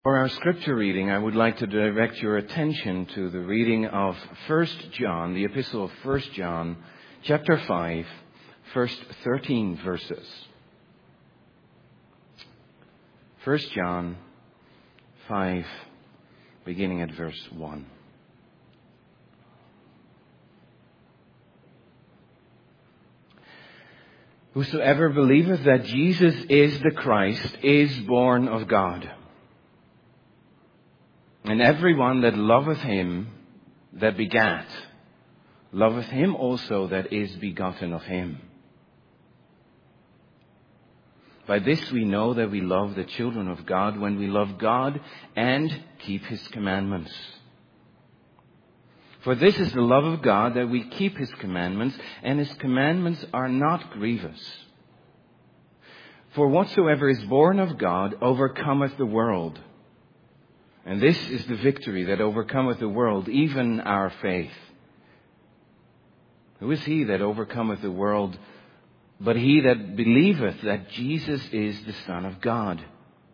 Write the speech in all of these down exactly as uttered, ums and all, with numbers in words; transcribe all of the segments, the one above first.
For our scripture reading, I would like to direct your attention to the reading of First John, the epistle of First John, chapter five, first thirteen verses. First John five, beginning at verse one. Whosoever believeth that Jesus is the Christ is born of God. And every one that loveth him that begat, loveth him also that is begotten of him. By this we know that we love the children of God, when we love God and keep his commandments. For this is the love of God, that we keep his commandments, and his commandments are not grievous. For whatsoever is born of God overcometh the world. And this is the victory that overcometh the world, even our faith. Who is he that overcometh the world, but he that believeth that Jesus is the Son of God?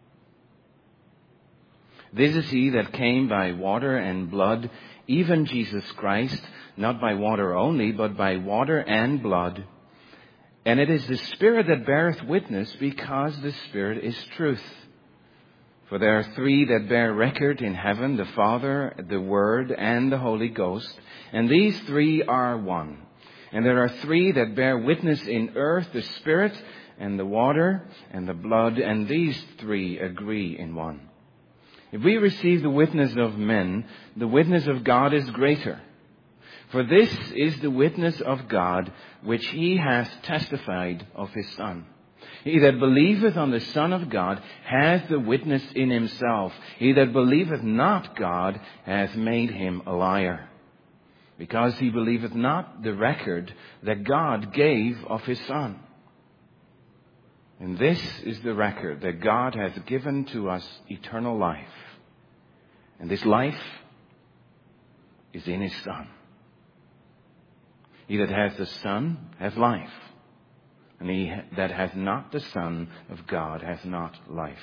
This is he that came by water and blood, even Jesus Christ, not by water only, but by water and blood. And it is the Spirit that beareth witness, because the Spirit is truth. For there are three that bear record in heaven, the Father, the Word, and the Holy Ghost. And these three are one. And there are three that bear witness in earth, the Spirit, and the water, and the blood. And these three agree in one. If we receive the witness of men, the witness of God is greater. For this is the witness of God, which he hath testified of his Son. He that believeth on the Son of God hath the witness in himself. He that believeth not God hath made him a liar, because he believeth not the record that God gave of his Son. And this is the record, that God hath given to us eternal life. And this life is in his Son. He that hath the Son hath life. And he that hath not the Son of God hath not life.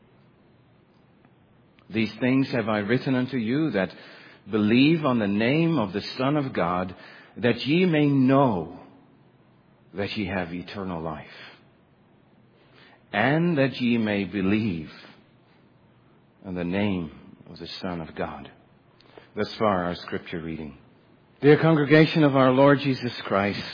These things have I written unto you, that believe on the name of the Son of God, that ye may know that ye have eternal life, and that ye may believe on the name of the Son of God. Thus far our scripture reading. Dear congregation of our Lord Jesus Christ,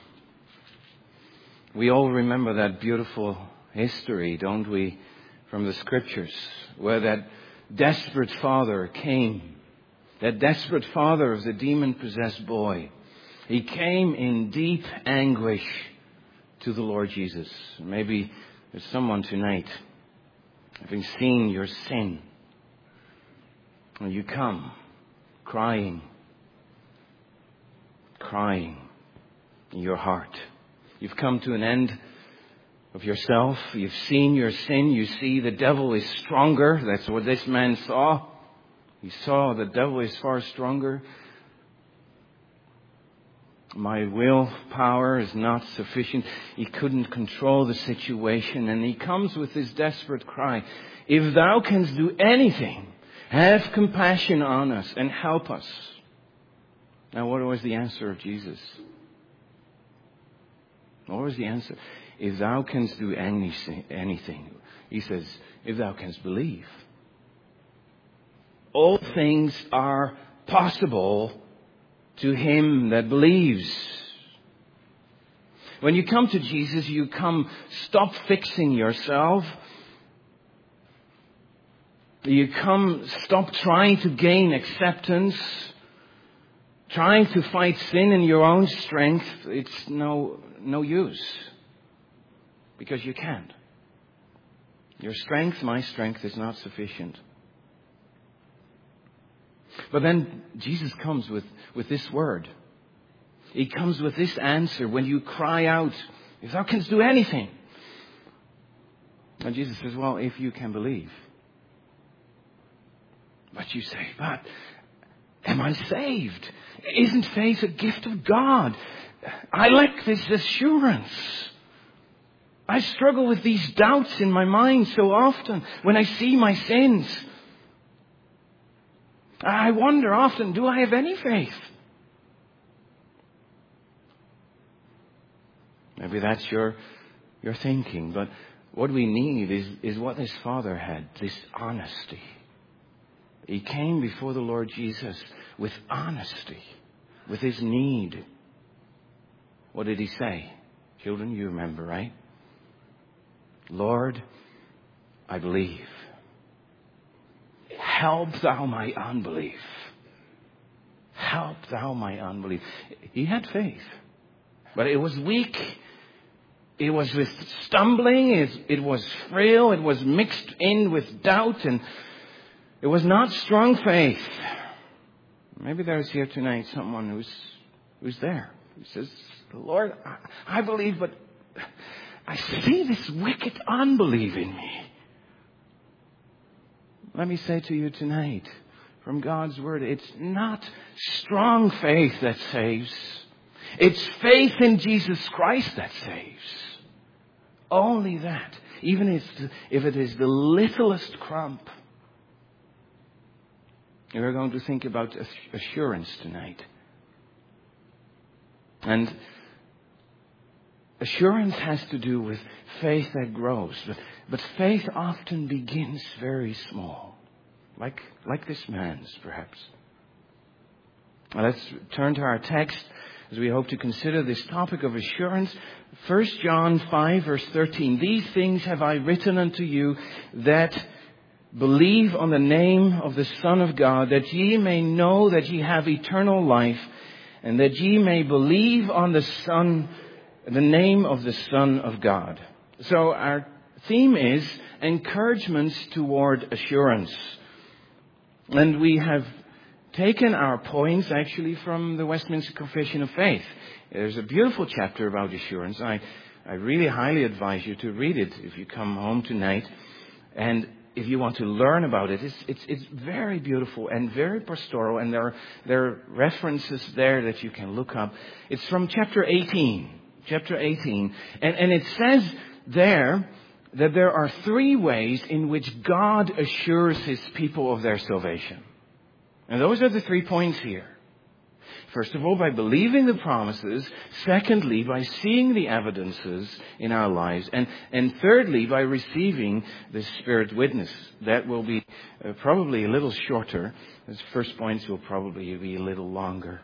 we all remember that beautiful history, don't we, from the scriptures, where that desperate father came, that desperate father of the demon-possessed boy. He came in deep anguish to the Lord Jesus. Maybe there's someone tonight, having seen your sin, and you come crying, crying in your heart. You've come to an end of yourself. You've seen your sin. You see the devil is stronger. That's what this man saw. He saw the devil is far stronger. My willpower is not sufficient. He couldn't control the situation. And he comes with this desperate cry. If thou canst do anything, have compassion on us and help us. Now, what was the answer of Jesus? What was the answer? If thou canst do anything, he says, if thou canst believe. All things are possible to him that believes. When you come to Jesus, you come, stop fixing yourself. You come, stop trying to gain acceptance, trying to fight sin in your own strength. It's no no use, because you can't. Your strength, my strength, is not sufficient. But then Jesus comes with, with this word. He comes with this answer when you cry out, if thou canst do anything. And Jesus says, well, if you can believe. But you say, but am I saved? Isn't faith a gift of God? I lack this assurance. I struggle with these doubts in my mind so often when I see my sins. I wonder often, do I have any faith? Maybe that's your, your thinking, but what we need is, is what this father had, this honesty. He came before the Lord Jesus with honesty, with his need. What did he say? Children, you remember, right? Lord, I believe. Help thou my unbelief. Help thou my unbelief. He had faith, but it was weak. It was with stumbling. It, it was frail. It was mixed in with doubt, and it was not strong faith. Maybe there's here tonight someone who's who's there. Who says, Lord, I, I believe, but I see this wicked unbelief in me. Let me say to you tonight, from God's Word, it's not strong faith that saves. It's faith in Jesus Christ that saves. Only that. Even if it is the littlest crumb. We're going to think about assurance tonight. And assurance has to do with faith that grows. But, but faith often begins very small. Like, like this man's, perhaps. Now let's turn to our text as we hope to consider this topic of assurance. First John five, verse thirteen. These things have I written unto you that believe on the name of the Son of God, that ye may know that ye have eternal life, and that ye may believe on the Son, the name of the Son of God. So our theme is encouragements toward assurance. And we have taken our points actually from the Westminster Confession of Faith. There's a beautiful chapter about assurance. I, I really highly advise you to read it if you come home tonight. And if you want to learn about it, it's, it's, it's very beautiful and very pastoral. And there are, there are references there that you can look up. It's from chapter eighteen. Chapter eighteen. And, and it says there that there are three ways in which God assures his people of their salvation. And those are the three points here. First of all, by believing the promises. Secondly, by seeing the evidences in our lives. And, and thirdly, by receiving the Spirit witness. That will be uh, probably a little shorter. The first points will probably be a little longer.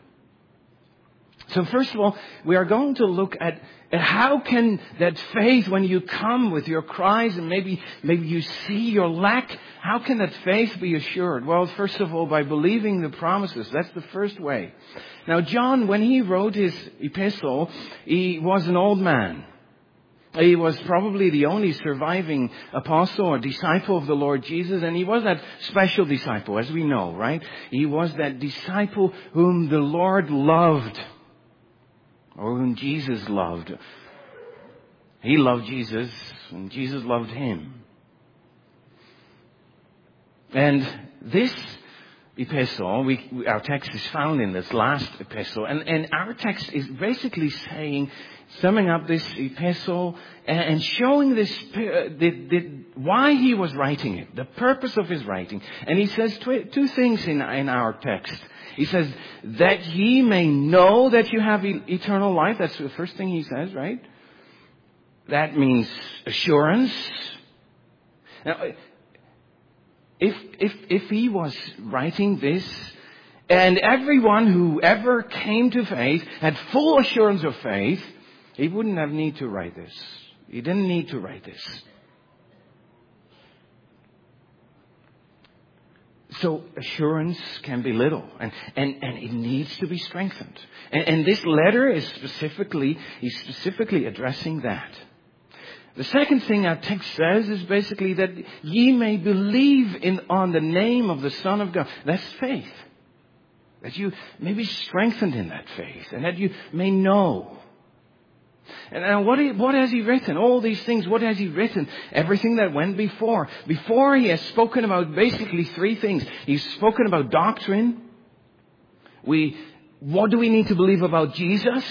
So first of all, we are going to look at, at how can that faith, when you come with your cries and maybe, maybe you see your lack, how can that faith be assured? Well, first of all, by believing the promises. That's the first way. Now, John, when he wrote his epistle, he was an old man. He was probably the only surviving apostle or disciple of the Lord Jesus. And he was that special disciple, as we know, right? He was that disciple whom the Lord loved. Or whom Jesus loved. He loved Jesus, and Jesus loved him. And this epistle, we, our text is found in this last epistle, and, and our text is basically saying, summing up this epistle and, and showing this the, the, why he was writing it, the purpose of his writing. And he says tw- two things in, in our text. He says, that ye may know that you have e- eternal life. That's the first thing he says, right? That means assurance. Now, if, if, if he was writing this, and everyone who ever came to faith had full assurance of faith, he wouldn't have need to write this. He didn't need to write this. So assurance can be little, and, and, and it needs to be strengthened. And, and this letter is specifically, he's specifically addressing that. The second thing our text says is basically that ye may believe in on the name of the Son of God. That's faith. That you may be strengthened in that faith, and that you may know. And now what, he, what has he written? All these things, what has he written? Everything that went before. Before he has spoken about basically three things. He's spoken about doctrine. We, what do we need to believe about Jesus?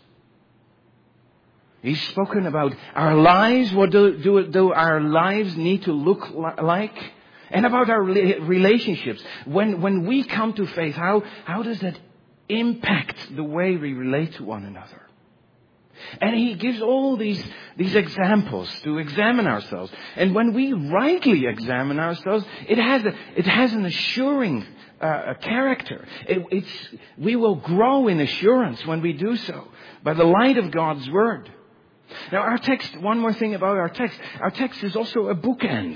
He's spoken about our lives. What do, do, do our lives need to look like? And about our relationships. When, when we come to faith, how, how does that impact the way we relate to one another? And he gives all these, these examples to examine ourselves. And when we rightly examine ourselves, it has a, it has an assuring uh, character. It, it's, we will grow in assurance when we do so by the light of God's Word. Now our text, one more thing about our text. Our text is also a bookend.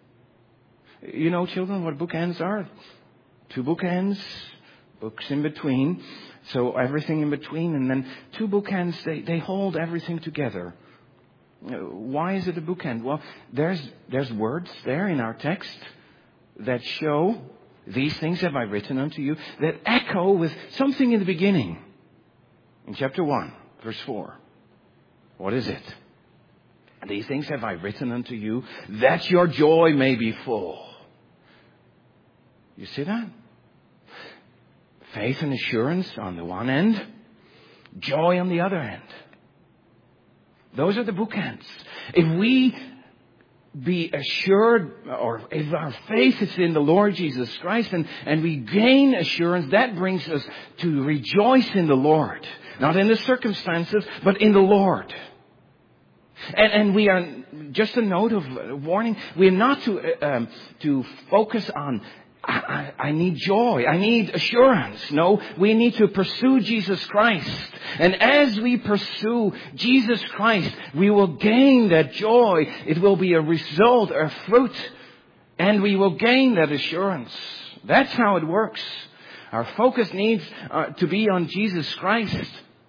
You know, children, what bookends are? Two bookends, books in between. So everything in between, and then two bookends, they, they hold everything together. Why is it a bookend? Well, there's, there's words there in our text that show, these things have I written unto you, that echo with something in the beginning. In chapter one, verse four. What is it? These things have I written unto you, that your joy may be full. You see that? Faith and assurance on the one end, joy on the other end. Those are the bookends. If we be assured, or if our faith is in the Lord Jesus Christ and, and we gain assurance, that brings us to rejoice in the Lord. Not in the circumstances, but in the Lord. And, and we are, just a note of warning, we are not to, um, to focus on I, I need joy. I need assurance. No, we need to pursue Jesus Christ. And as we pursue Jesus Christ, we will gain that joy. It will be a result, a fruit. And we will gain that assurance. That's how it works. Our focus needs uh, to be on Jesus Christ.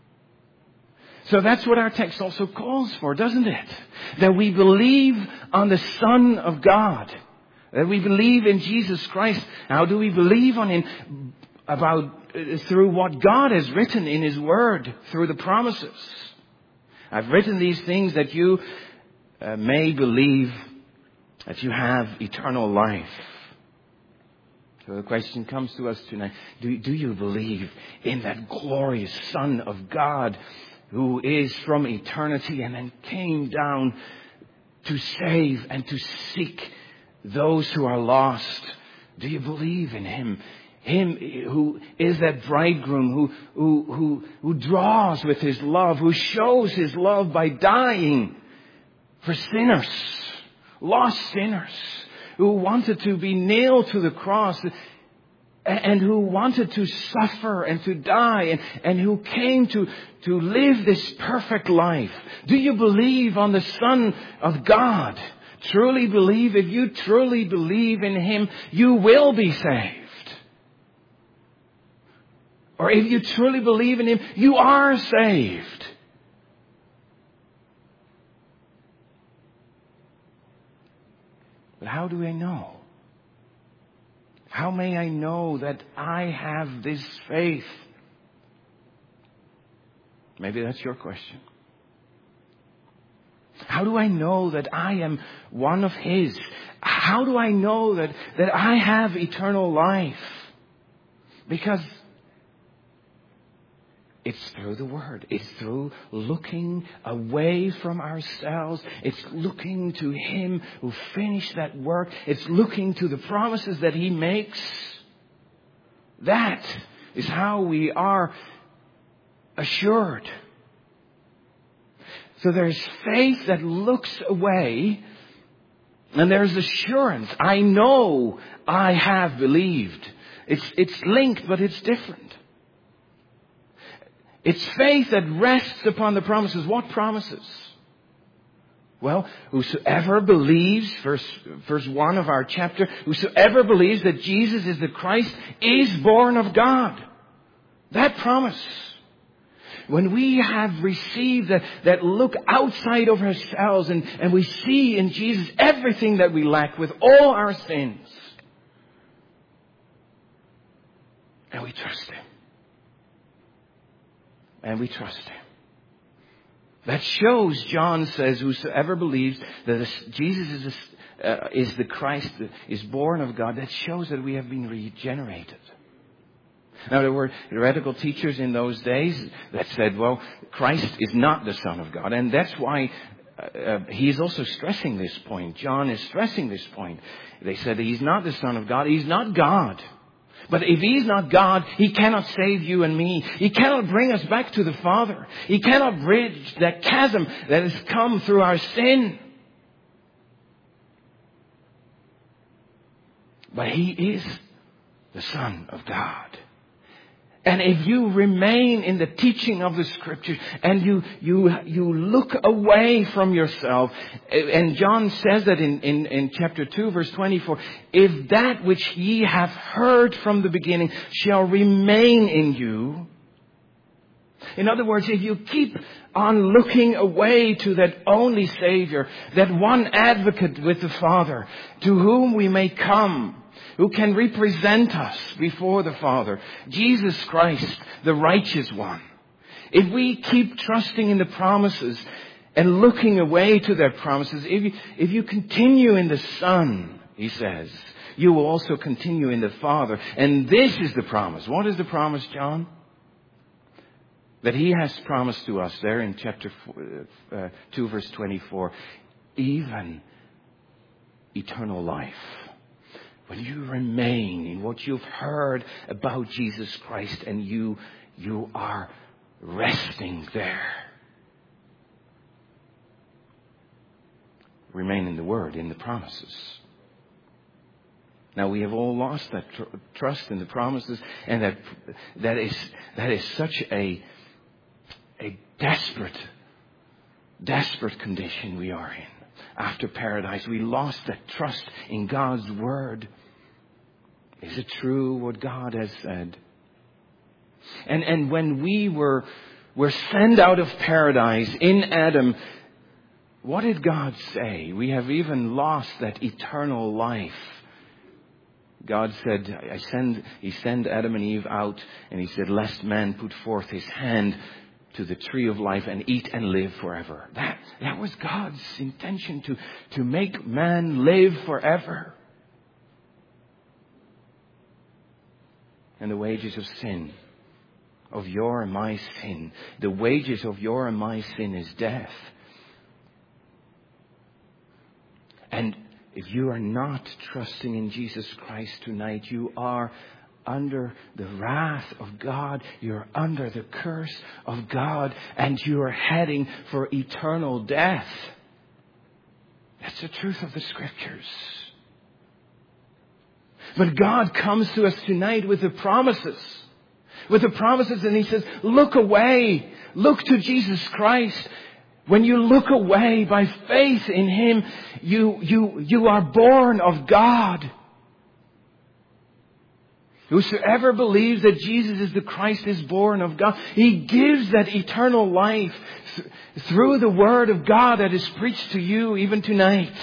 So that's what our text also calls for, doesn't it? That we believe on the Son of God. That we believe in Jesus Christ. How do we believe on Him? About, uh, through what God has written in His Word, through the promises. I've written these things that you uh, may believe that you have eternal life. So the question comes to us tonight. Do, do you believe in that glorious Son of God who is from eternity and then came down to save and to seek those who are lost? Do you believe in Him? Him who is that bridegroom who, who, who, who draws with His love, who shows His love by dying for sinners, lost sinners, who wanted to be nailed to the cross and who wanted to suffer and to die and, and who came to, to live this perfect life. Do you believe on the Son of God? Truly believe, if you truly believe in Him, you will be saved. Or if you truly believe in Him, you are saved. But how do I know? How may I know that I have this faith? Maybe that's your question. How do I know that I am one of His? How do I know that, that I have eternal life? Because it's through the Word. It's through looking away from ourselves. It's looking to Him who finished that work. It's looking to the promises that He makes. That is how we are assured. So there's faith that looks away, and there's assurance. I know I have believed. It's, it's linked, but it's different. It's faith that rests upon the promises. What promises? Well, whosoever believes, verse, verse one of our chapter, whosoever believes that Jesus is the Christ is born of God. That promise. When we have received that, that look outside of ourselves and, and we see in Jesus everything that we lack with all our sins. And we trust Him. And we trust Him. That shows, John says, whosoever believes that this, Jesus is, a, uh, is the Christ, is born of God, that shows that we have been regenerated. Now, there were heretical teachers in those days that said, well, Christ is not the Son of God. And that's why uh, he is also stressing this point. John is stressing this point. They said he's not the Son of God. He's not God. But if he's not God, he cannot save you and me. He cannot bring us back to the Father. He cannot bridge that chasm that has come through our sin. But he is the Son of God. And if you remain in the teaching of the Scriptures and you you you look away from yourself, and John says that in, in, in chapter two, verse twenty-four, if that which ye have heard from the beginning shall remain in you. In other words, if you keep on looking away to that only Savior, that one advocate with the Father, to whom we may come, who can represent us before the Father, Jesus Christ, the righteous one. If we keep trusting in the promises and looking away to their promises, if you, if you continue in the Son, he says, you will also continue in the Father. And this is the promise. What is the promise, John? That he has promised to us there in chapter four, uh, two, verse twenty-four, even eternal life. When you remain in what you've heard about Jesus Christ and you, you are resting there. Remain in the Word, in the promises. Now we have all lost that tr- trust in the promises, and that that is that is such a a desperate, desperate condition we are in. After paradise, we lost that trust in God's Word. Is it true what God has said? And and when we were were sent out of paradise in Adam, what did God say? We have even lost that eternal life. God said, I send, He sent Adam and Eve out, and He said, lest man put forth his hand to the tree of life and eat and live forever. That, that was God's intention, to, to make man live forever. And the wages of sin, of your and my sin, the wages of your and my sin is death. And if you are not trusting in Jesus Christ tonight, you are under the wrath of God. You're under the curse of God, and you are heading for eternal death. That's the truth of the Scriptures. But God comes to us tonight with the promises. With the promises, and He says, look away. Look to Jesus Christ. When you look away by faith in Him, you, you, you are born of God. Whosoever believes that Jesus is the Christ is born of God. He gives that eternal life th- through the Word of God that is preached to you even tonight.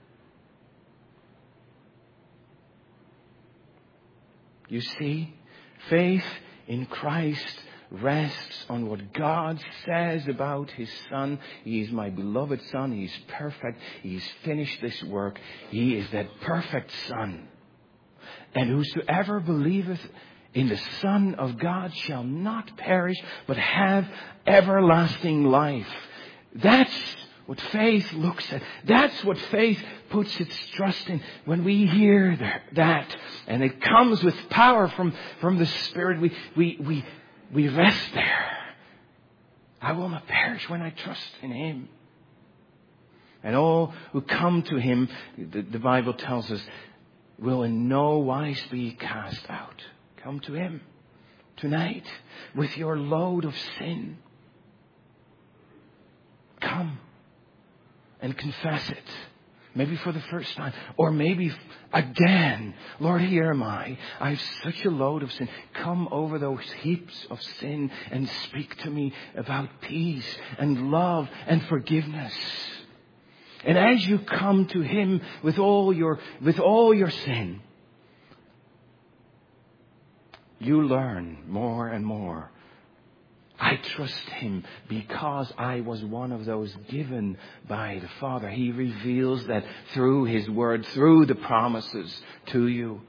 You see, faith in Christ rests on what God says about His Son. He is my beloved Son. He is perfect. He has finished this work. He is that perfect Son. And whosoever believeth in the Son of God shall not perish, but have everlasting life. That's what faith looks at. That's what faith puts its trust in. When we hear that, and it comes with power from, from the Spirit, we, we, we, we rest there. I will not perish when I trust in Him. And all who come to Him, the, the Bible tells us, will in no wise be cast out. Come to Him tonight with your load of sin. Come and confess it. Maybe for the first time. Or maybe again. Lord, here am I. I have such a load of sin. Come over those heaps of sin and speak to me about peace and love and forgiveness. And as you come to Him with all your, with all your sin, you learn more and more. I trust Him because I was one of those given by the Father. He reveals that through His Word, through the promises to you.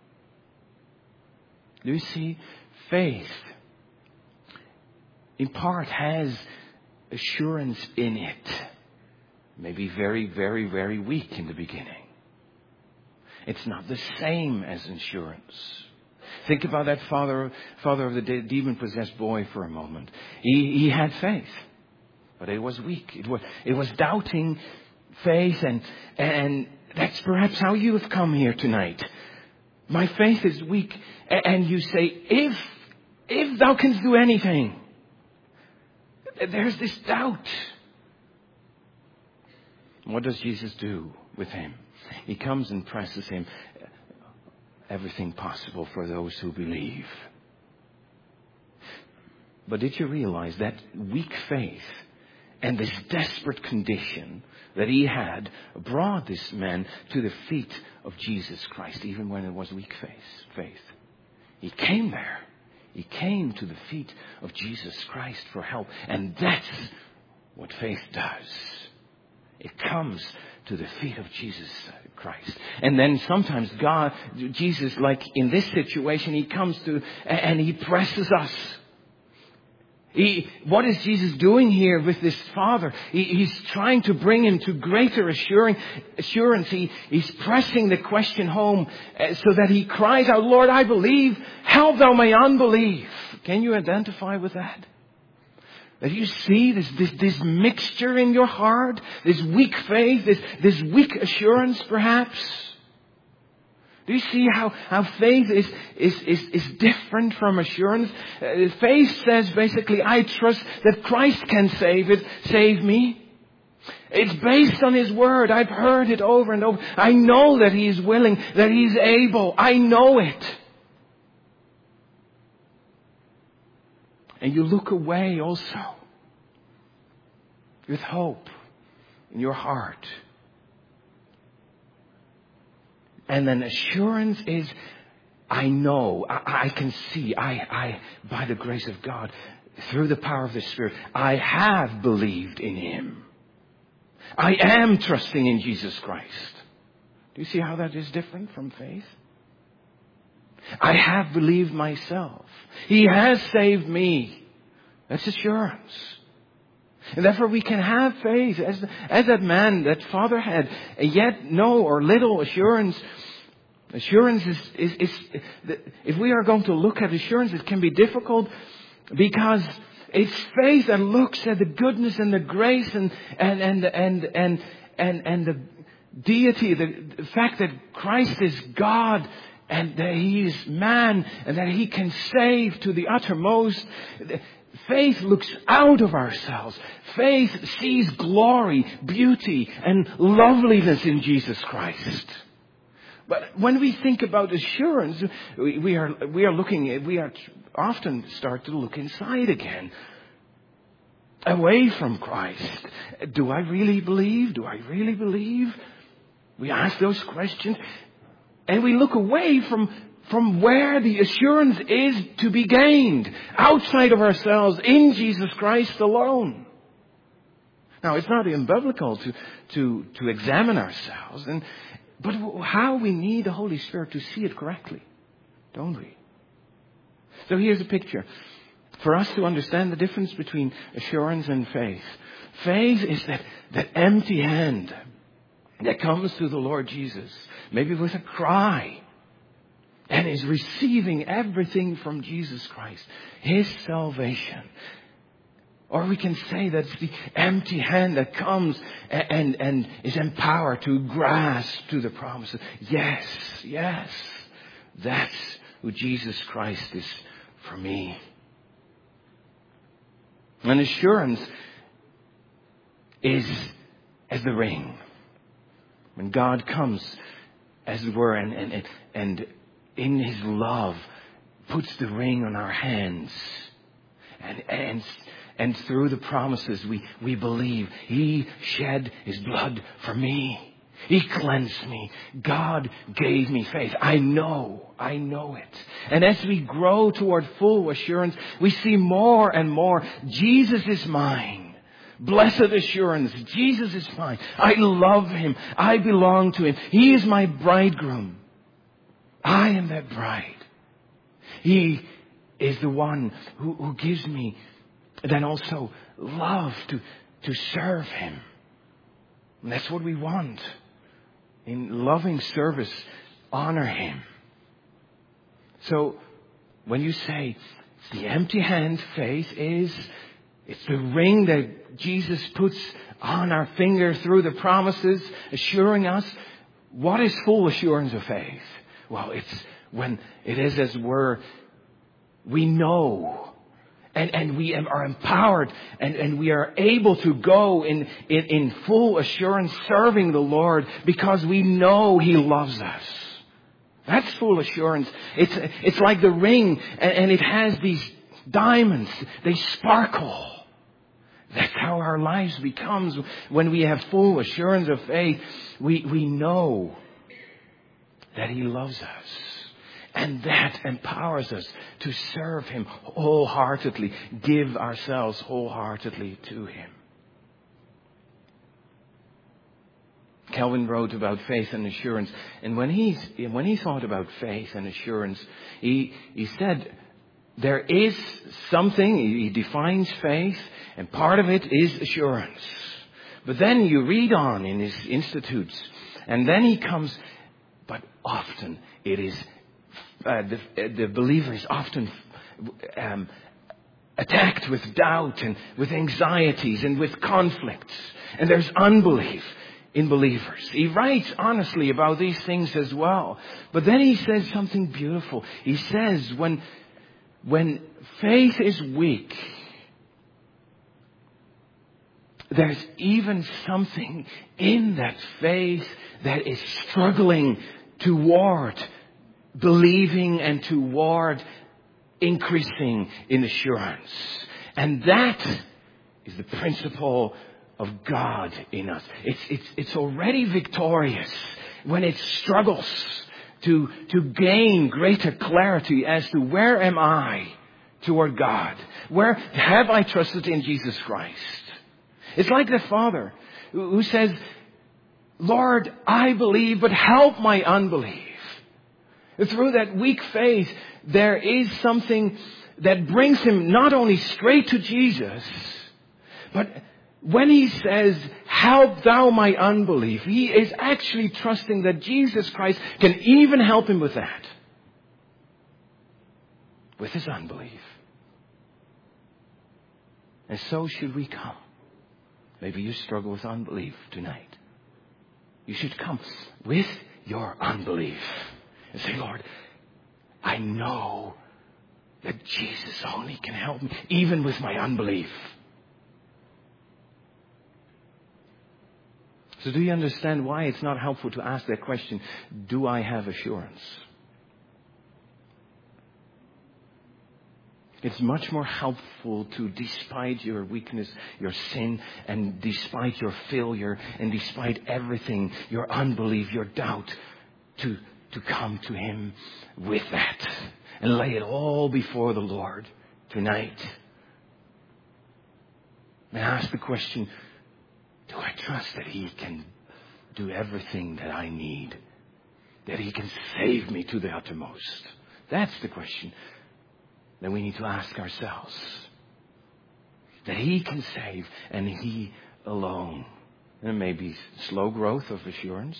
Do you see? Faith, in part, has assurance in it. maybe very, very, very weak in the beginning. It's not the same as insurance. Think about that father, father of the de- demon-possessed boy for a moment. He, he had faith, but it was weak. It was, it was doubting faith, and, and that's perhaps how you have come here tonight. My faith is weak, and you say, if, if thou canst do anything, there's this doubt. What does Jesus do with him? He comes and presses him. Everything possible for those who believe. But did you realize that weak faith and this desperate condition that he had brought this man to the feet of Jesus Christ, even when it was weak faith? Faith. He came there. He came to the feet of Jesus Christ for help. And that's what faith does. It comes to the feet of Jesus Christ. And then sometimes God, Jesus, like in this situation, he comes to and he presses us. He, what is Jesus doing here with this father? He, he's trying to bring him to greater assuring, assurance. He, he's pressing the question home uh, so that he cries out, Lord, I believe. Help thou my unbelief. Can you identify with that? That you see this, this, this mixture in your heart, this weak faith, this, this weak assurance perhaps? Do you see how, how faith is, is, is, is different from assurance? Uh, faith says basically, I trust that Christ can save it, save me. It's based on His Word. I've heard it over and over. I know that He is willing, that He is able. I know it. And you look away also with hope in your heart. And then assurance is, I know, I, I can see, I, I, by the grace of God, through the power of the Spirit, I have believed in Him. I am trusting in Jesus Christ. Do you see how that is different from faith? I have believed myself. He has saved me. That's assurance. And therefore we can have faith as, as that man, that father had, yet no or little assurance. Assurance is, is, is, if we are going to look at assurance, it can be difficult because it's faith that looks at the goodness and the grace and, and, and, and, and, and, and the deity, the, the fact that Christ is God and that He is man and that He can save to the uttermost. Faith looks out of ourselves. Faith sees glory, beauty, and loveliness in Jesus Christ. But when we think about assurance, we, we are we are looking. We are often start to look inside again, away from Christ. Do I really believe? Do I really believe? We ask those questions, and we look away from. From where the assurance is to be gained, outside of ourselves, in Jesus Christ alone. Now, it's not unbiblical to, to, to examine ourselves, and, but how we need the Holy Spirit to see it correctly, don't we? So here's a picture. For us to understand the difference between assurance and faith. Faith is that, that empty hand that comes to the Lord Jesus, maybe with a cry, and is receiving everything from Jesus Christ. His salvation. Or we can say that it's the empty hand that comes and, and, and is empowered to grasp to the promises. Yes, yes. That's who Jesus Christ is for me. And assurance is as the ring. When God comes, as it were, and, and, and in His love, puts the ring on our hands. And, and, and through the promises we, we believe. He shed His blood for me. He cleansed me. God gave me faith. I know. I know it. And as we grow toward full assurance, we see more and more. Jesus is mine. Blessed assurance. Jesus is mine. I love Him. I belong to Him. He is my bridegroom. I am that bride. He is the one who, who gives me then also love to, to serve Him. And that's what we want. In loving service, honor Him. So, when you say, it's the empty hand faith is, it's the ring that Jesus puts on our finger through the promises, assuring us, what is full assurance of faith? Well, it's when it is as we're, we know, and, and we are empowered, and, and we are able to go in, in, in full assurance serving the Lord because we know He loves us. That's full assurance. It's, it's like the ring, and, and it has these diamonds. They sparkle. That's how our lives becomes when we have full assurance of faith. We, we know that He loves us. And that empowers us to serve Him wholeheartedly, give ourselves wholeheartedly to Him. Calvin wrote about faith and assurance, and when he when he thought about faith and assurance, he he said there is something. He defines faith, and part of it is assurance. But then you read on in his Institutes, and then he comes. But often it is uh, the the believer is often um, attacked with doubt and with anxieties and with conflicts, and there's unbelief in believers. He writes honestly about these things as well. But then he says something beautiful. He says when, when faith is weak, there's even something in that faith that is struggling toward believing and toward increasing in assurance. And that is the principle of God in us. It's, it's, it's already victorious when it struggles to, to gain greater clarity as to where am I toward God? Where have I trusted in Jesus Christ? It's like the Father who says, Lord, I believe, but help my unbelief. Through that weak faith, there is something that brings him not only straight to Jesus, but when he says, help thou my unbelief, he is actually trusting that Jesus Christ can even help him with that. With his unbelief. And so should we come. Maybe you struggle with unbelief tonight. You should come with your unbelief and say, Lord, I know that Jesus only can help me, even with my unbelief. So do you understand why it's not helpful to ask that question, do I have assurance? It's much more helpful to, despite your weakness, your sin, and despite your failure, and despite everything, your unbelief, your doubt, to, to come to Him with that and lay it all before the Lord tonight. And ask the question, do I trust that He can do everything that I need? That He can save me to the uttermost? That's the question that we need to ask ourselves. That He can save, and He alone. And it may be slow growth of assurance,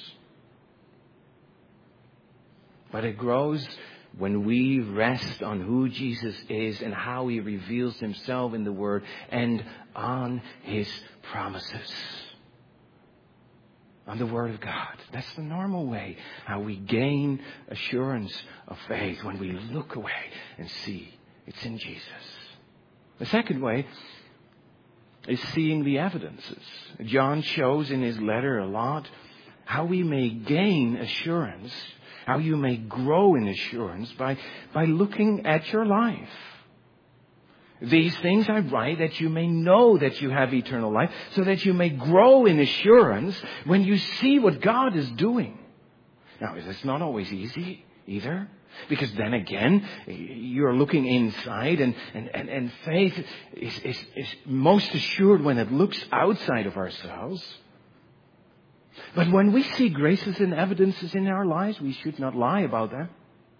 but it grows when we rest on who Jesus is and how He reveals Himself in the Word and on His promises. On the Word of God. That's the normal way how we gain assurance of faith, when we look away and see it's in Jesus. The second way is seeing the evidences. John shows in his letter a lot how we may gain assurance, how you may grow in assurance by, by looking at your life. These things I write that you may know that you have eternal life, so that you may grow in assurance when you see what God is doing. Now, it's not always easy either, because then again, you're looking inside, and, and, and, and faith is, is, is most assured when it looks outside of ourselves. But when we see graces and evidences in our lives, we should not lie about them.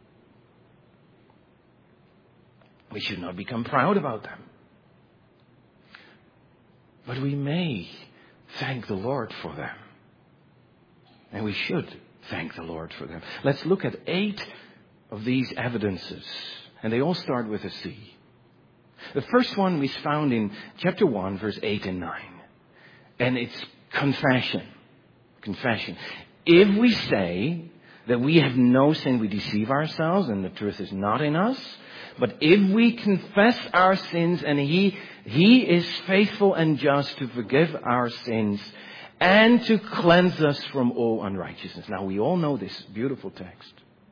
We should not become proud about them. But we may thank the Lord for them. And we should thank the Lord for them. Let's look at eight of these evidences. And they all start with a C. The first one is found in chapter one, verse eight and nine. And it's confession. Confession. If we say that we have no sin, we deceive ourselves and the truth is not in us. But if we confess our sins, and He, He is faithful and just to forgive our sins and to cleanse us from all unrighteousness. Now we all know this beautiful text.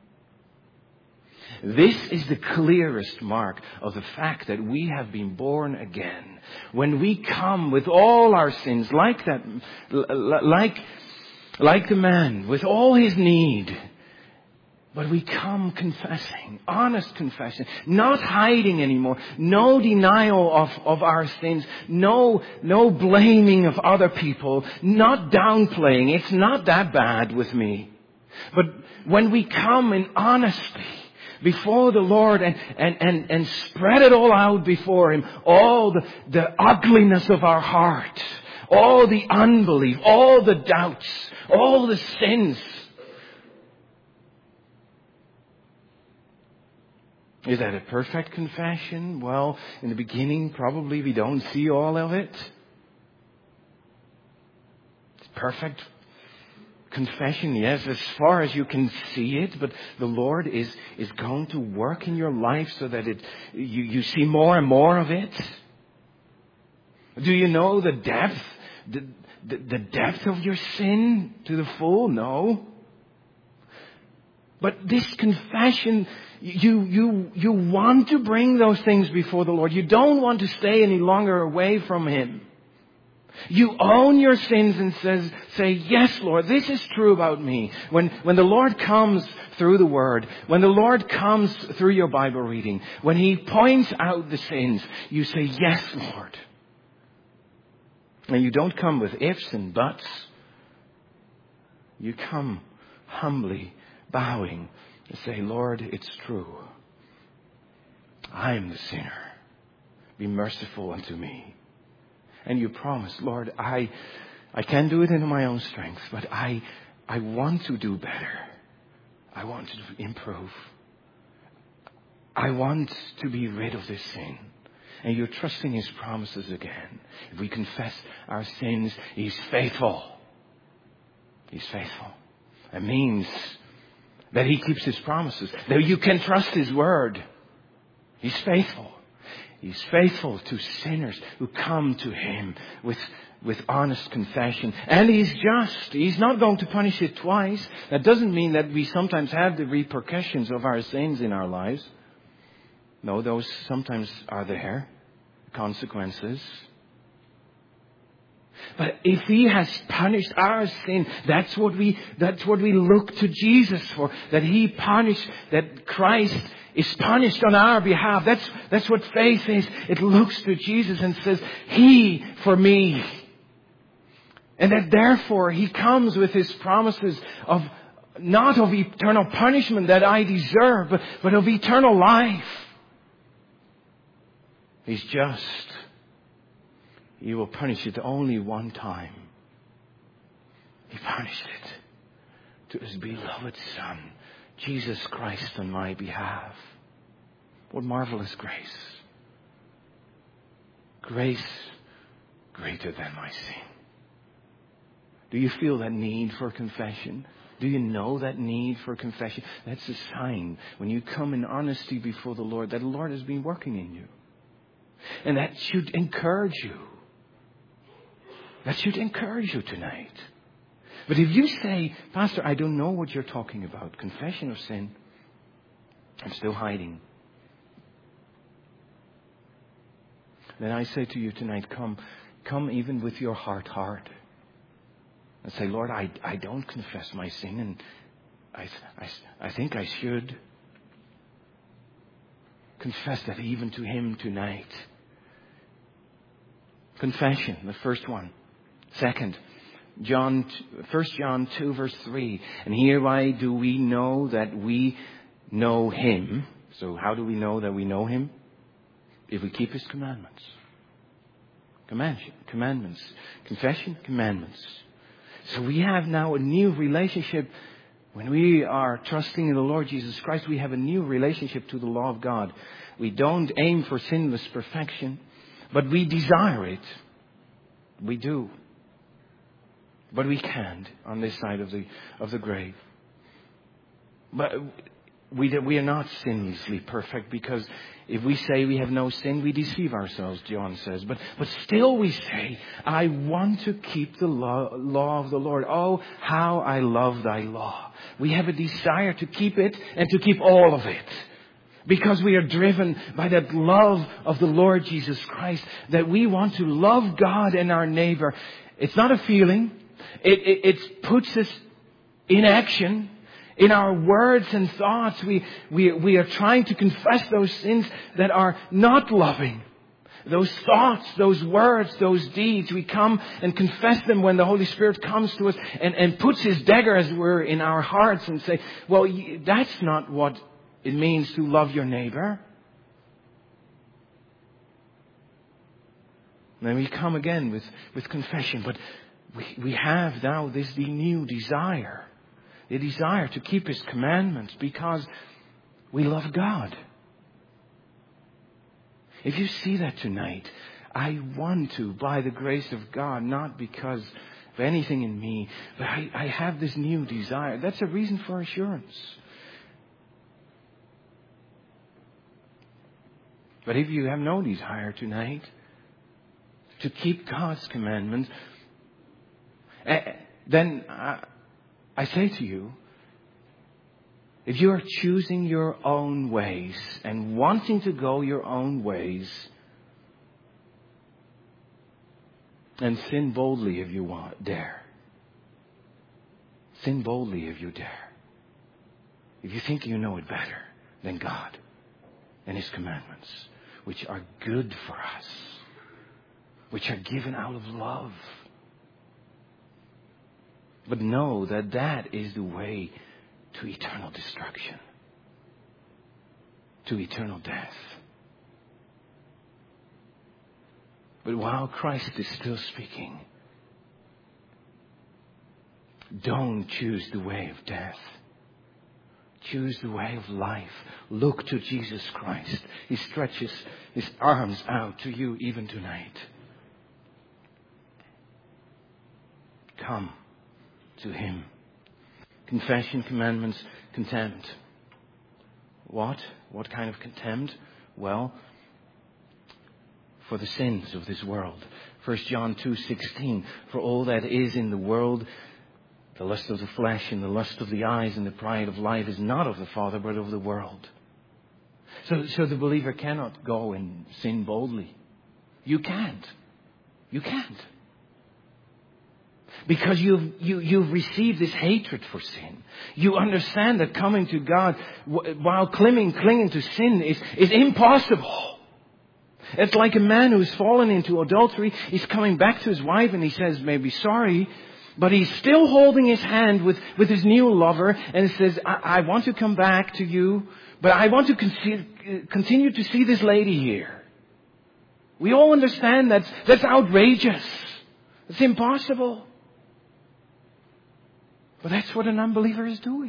This is the clearest mark of the fact that we have been born again. When we come with all our sins, like that, like, like the man, with all his need, but we come confessing, honest confession, not hiding anymore, no denial of, of our sins, no, no blaming of other people, not downplaying. It's not that bad with me. But when we come in honesty before the Lord and, and, and, and spread it all out before Him, all the, the ugliness of our heart, all the unbelief, all the doubts, all the sins. Is that a perfect confession? Well, in the beginning, probably we don't see all of it. It's perfect confession, yes, as far as you can see it, but the Lord is, is going to work in your life so that it you, you see more and more of it. Do you know the depth, the, the, the depth of your sin to the full? No. But this confession, you, you, you want to bring those things before the Lord. You don't want to stay any longer away from Him. You own your sins and says, say, yes, Lord, this is true about me. When, when the Lord comes through the Word, when the Lord comes through your Bible reading, when He points out the sins, you say, yes, Lord. And you don't come with ifs and buts. You come humbly, bowing, and say, Lord, it's true. I am the sinner. Be merciful unto me. And you promise, Lord, I I can do it in my own strength, but I I want to do better. I want to improve. I want to be rid of this sin. And you're trusting His promises again. If we confess our sins, He's faithful. He's faithful. It means that He keeps His promises. That you can trust His word. He's faithful. He's faithful to sinners who come to Him with, with honest confession. And He's just. He's not going to punish it twice. That doesn't mean that we sometimes have the repercussions of our sins in our lives. No, those sometimes are there. Consequences. But if He has punished our sin, that's what we, that's what we look to Jesus for. That He punished, that Christ is punished on our behalf. That's, that's what faith is. It looks to Jesus and says, He for me. And that therefore He comes with His promises of, not of eternal punishment that I deserve, but, but of eternal life. He's just. He will punish it only one time. He punished it to His beloved Son, Jesus Christ, on my behalf. What marvelous grace. Grace greater than my sin. Do you feel that need for confession? Do you know that need for confession? That's a sign when you come in honesty before the Lord that the Lord has been working in you. And that should encourage you. That should encourage you tonight. But if you say, Pastor, I don't know what you're talking about. Confession of sin. I'm still hiding. Then I say to you tonight, come, come even with your heart hard. And say, Lord, I, I don't confess my sin. And I, I, I think I should. Confess that even to Him tonight. Confession, the first one. Second, John, First John two, verse three. And hereby do we know that we know Him. So how do we know that we know Him? If we keep His commandments. Command, commandments. Confession, commandments. So we have now a new relationship. When we are trusting in the Lord Jesus Christ, we have a new relationship to the law of God. We don't aim for sinless perfection, but we desire it. We do. But we can't on this side of the of the grave. But we we are not sinlessly perfect, because if we say we have no sin, we deceive ourselves, John says. But but still we say, I want to keep the law, law of the Lord. Oh, how I love thy law. We have a desire to keep it and to keep all of it. Because we are driven by that love of the Lord Jesus Christ, that we want to love God and our neighbor. It's not a feeling. It, it, it puts us in action. In our words and thoughts, we, we, we are trying to confess those sins that are not loving. Those thoughts, those words, those deeds, we come and confess them when the Holy Spirit comes to us and, and puts His dagger, as it were, in our hearts and say, well, that's not what it means to love your neighbor. And then we come again with, with confession, but we, we have now this the new desire. The desire to keep His commandments because we love God. If you see that tonight, I want to, by the grace of God, not because of anything in me, but I, I have this new desire. That's a reason for assurance. But if you have no desire tonight to keep God's commandments, then I, I say to you, if you are choosing your own ways and wanting to go your own ways, then sin boldly if you want, dare. Sin boldly if you dare. If you think you know it better than God and His commandments, which are good for us, which are given out of love. But know that that is the way to eternal destruction, to eternal death. But while Christ is still speaking, don't choose the way of death. Choose the way of life. Look to Jesus Christ. He stretches His arms out to you even tonight. Come to Him. Confession, commandments, contempt. What? What kind of contempt? Well, for the sins of this world. First John two sixteen. For all that is in the world, the lust of the flesh and the lust of the eyes and the pride of life is not of the Father, but of the world. So, so the believer cannot go and sin boldly. You can't. You can't. Because you've, you, you've received this hatred for sin. You understand that coming to God while clinging, clinging to sin is, is impossible. It's like a man who's fallen into adultery. He's coming back to his wife and he says, maybe sorry, but he's still holding his hand with, with his new lover and says, I, I want to come back to you, but I want to con- continue to see this lady here. We all understand that that's outrageous. It's impossible. But that's what an unbeliever is doing.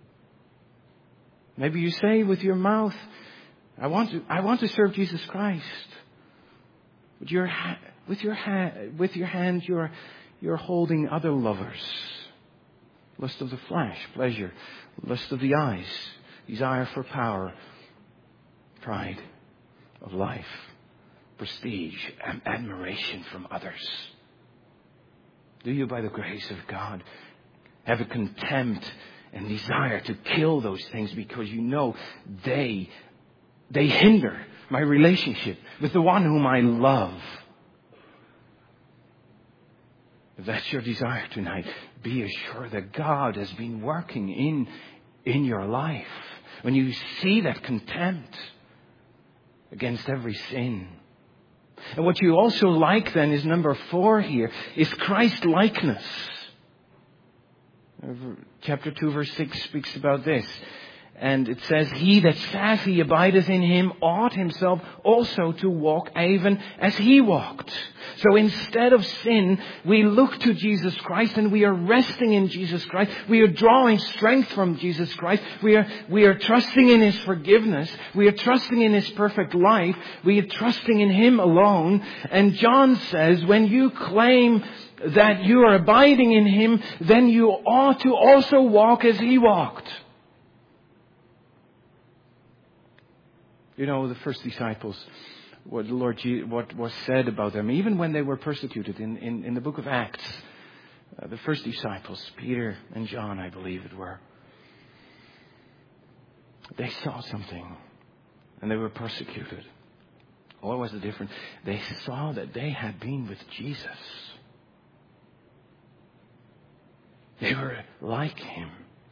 Maybe you say with your mouth, I want to, I want to serve Jesus Christ. With your, ha- with your, ha- with your hand, you're, you're holding other lovers. Lust of the flesh, pleasure. Lust of the eyes, desire for power, pride of life, prestige, and admiration from others. Do you, by the grace of God, have a contempt and desire to kill those things because you know they, they hinder my relationship with the one whom I love? If that's your desire tonight, be assured that God has been working in, in your life. When you see that contempt against every sin. And what you also like then is number four here, is Christ-likeness. Chapter two verse six speaks about this. And it says, he that says he abideth in him ought himself also to walk even as he walked. So instead of sin, we look to Jesus Christ and we are resting in Jesus Christ. We are drawing strength from Jesus Christ. We are, we are trusting in his forgiveness. We are trusting in his perfect life. We are trusting in him alone. And John says, when you claim that you are abiding in him, then you ought to also walk as he walked. You know, the first disciples, what the Lord, what was said about them, even when they were persecuted in, in, in the book of Acts, uh, the first disciples, Peter and John, I believe it were, they saw something and they were persecuted. What was the difference? They saw that they had been with Jesus. They were like him.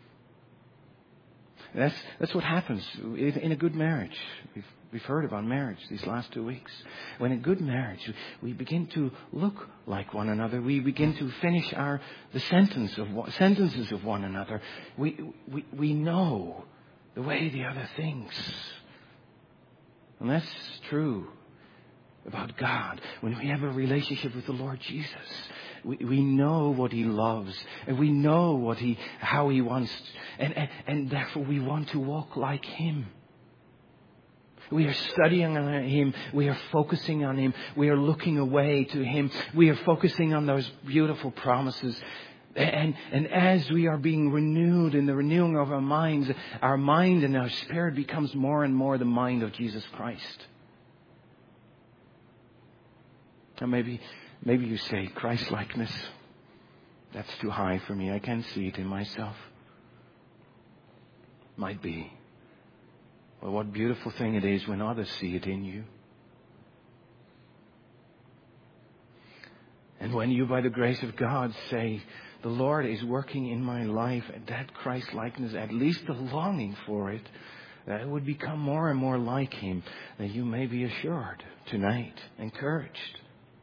That's that's what happens in a good marriage. We've we've heard about marriage these last two weeks. When in a good marriage, we begin to look like one another. We begin to finish our the sentence of sentences of one another. We we we know the way the other thinks, and that's true about God. When we have a relationship with the Lord Jesus, we, we know what he loves, and we know what he, how he wants, and, and, and therefore we want to walk like him. We are studying on him. We are focusing on him. We are looking away to him. We are focusing on those beautiful promises. And, and as we are being renewed in the renewing of our minds, our mind and our spirit becomes more and more the mind of Jesus Christ. Or maybe, maybe you say, Christ-likeness, that's too high for me. I can't see it in myself. Might be. Well, what beautiful thing it is when others see it in you. And when you, by the grace of God, say, the Lord is working in my life, that Christ-likeness, at least the longing for it, that it would become more and more like him, that you may be assured tonight, encouraged.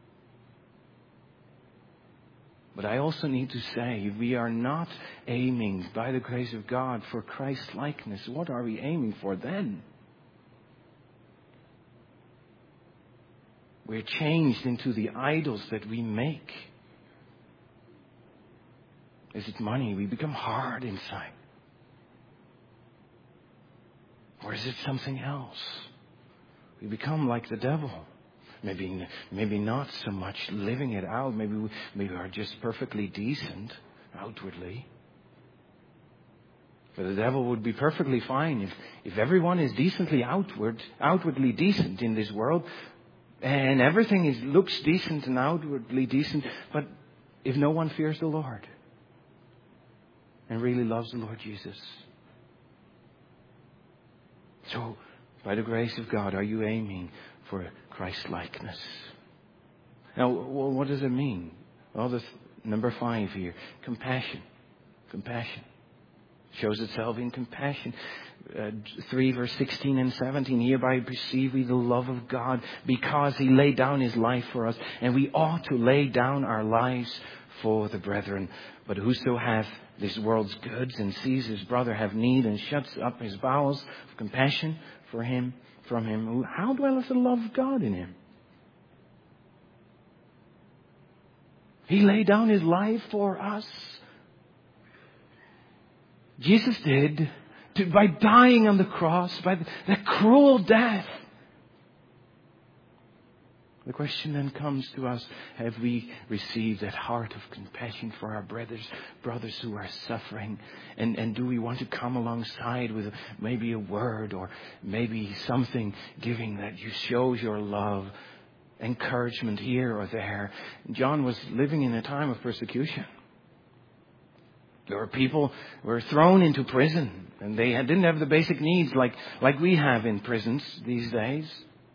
But I also need to say, we are not aiming, by the grace of God, for Christ-likeness. What are we aiming for then? We're changed into the idols that we make. Is it money? We become hard inside. Or is it something else? We become like the devil. Maybe, maybe not so much living it out. Maybe we, maybe we are just perfectly decent outwardly. But the devil would be perfectly fine if, if everyone is decently outward, outwardly decent in this world, and everything is looks decent and outwardly decent. But if no one fears the Lord and really loves the Lord Jesus, so by the grace of God, are you aiming for Christ-likeness? Now, well, what does it mean? Well, this number five here, compassion. Compassion shows itself in compassion. Uh, three verse sixteen and seventeen. Hereby perceive we the love of God, because he laid down his life for us, and we ought to lay down our lives for the brethren. But whoso hath this world's goods and sees his brother have need and shuts up his bowels of compassion for him, from him, how dwelleth the love of God in him? He laid down his life for us. Jesus did, to, by dying on the cross, by the, that cruel death. The question then comes to us, have we received that heart of compassion for our brothers, brothers who are suffering? And, and do we want to come alongside with maybe a word or maybe something giving that you shows your love, encouragement here or there? John was living in a time of persecution. There were people who were thrown into prison, and they didn't have the basic needs like, like we have in prisons these days.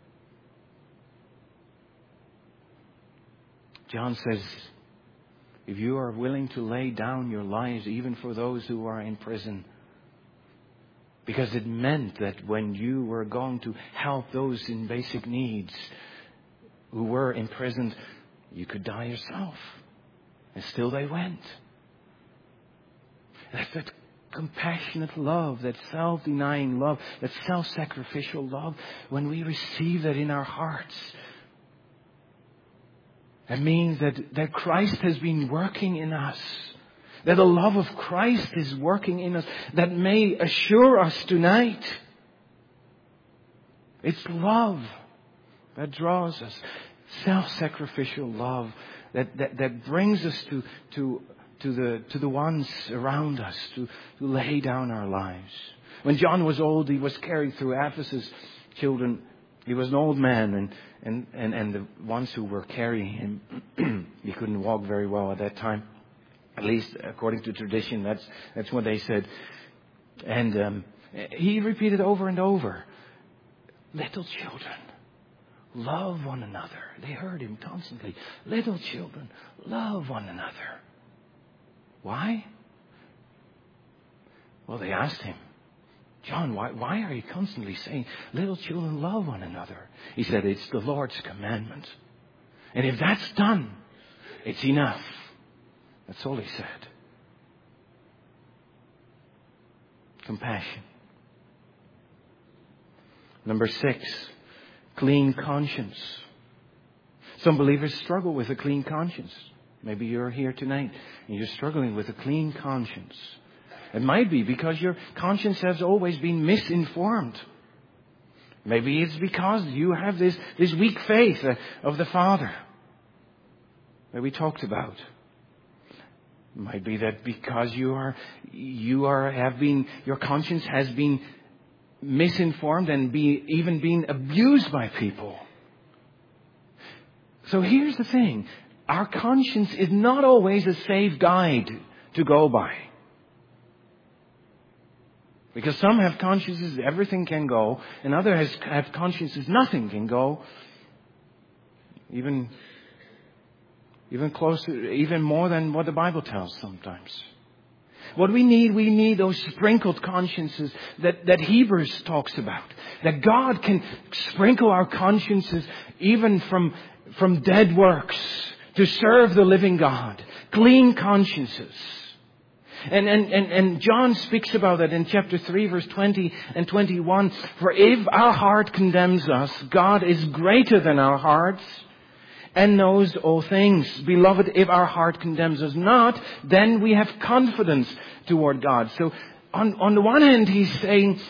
John says, if you are willing to lay down your lives even for those who are in prison, because it meant that when you were going to help those in basic needs who were imprisoned, you could die yourself. And still they went. That's that compassionate love, that self-denying love, that self-sacrificial love, when we receive that in our hearts, that means that, that Christ has been working in us. That the love of Christ is working in us. That may assure us tonight. It's love that draws us. Self-sacrificial love that, that, that brings us to, to, to, the, to the ones around us to, to lay down our lives. When John was old, he was carried through Ephesus. Children, he was an old man, and, and, and, and the ones who were carrying him, he couldn't walk very well at that time. At least according to tradition, that's, that's what they said. And um, he repeated over and over, little children, love one another. They heard him constantly. Little children, love one another. Why? Well, they asked him, John, why, why are you constantly saying, little children, love one another? He said, it's the Lord's commandment. And if that's done, it's enough. That's all he said. Compassion. Number six, clean conscience. Some believers struggle with a clean conscience. Maybe you're here tonight and you're struggling with a clean conscience. It might be because your conscience has always been misinformed. Maybe it's because you have this, this weak faith of the Father that we talked about. It might be that because you are, you are, have been, your conscience has been misinformed and be, even being abused by people. So here's the thing. Our conscience is not always a safe guide to go by. Because some have consciences, everything can go, and others have consciences, nothing can go. Even, even closer, even more than what the Bible tells sometimes. What we need, we need those sprinkled consciences that, that Hebrews talks about. That God can sprinkle our consciences even from, from dead works to serve the living God. Clean consciences. And, and, and, and John speaks about that in chapter three, verse twenty and twenty-one. For if our heart condemns us, God is greater than our hearts and knows all things. Beloved, if our heart condemns us not, then we have confidence toward God. So on, on the one hand, he's saying,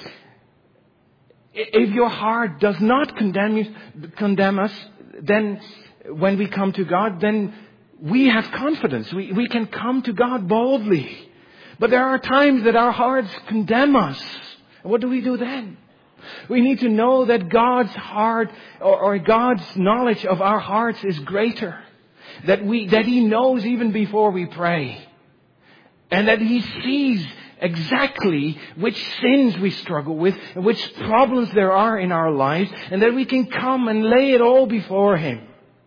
if your heart does not condemn you, condemn us, then when we come to God, then we have confidence. We, we can come to God boldly. But there are times that our hearts condemn us. What do we do then? We need to know that God's heart or, or God's knowledge of our hearts is greater. That we, that He knows even before we pray. And that He sees exactly which sins we struggle with and which problems there are in our lives. And that we can come and lay it all before Him.